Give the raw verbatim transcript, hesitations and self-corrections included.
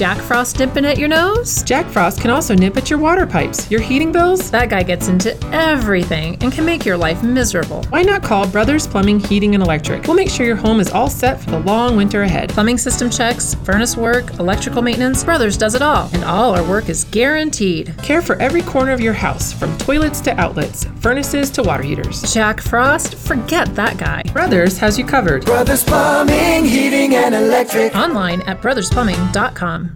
Jack Frost nipping at your nose? Jack Frost can also nip at your water pipes, your heating bills. That guy gets into everything and can make your life miserable. Why not call Brothers Plumbing, Heating, and Electric? We'll make sure your home is all set for the long winter ahead. Plumbing system checks, furnace work, electrical maintenance, Brothers does it all. And all our work is guaranteed. Care for every corner of your house, from toilets to outlets, furnaces to water heaters. Jack Frost? Forget that guy. Brothers has you covered. Brothers Plumbing, Heating, and Electric. Online at brothers plumbing dot com.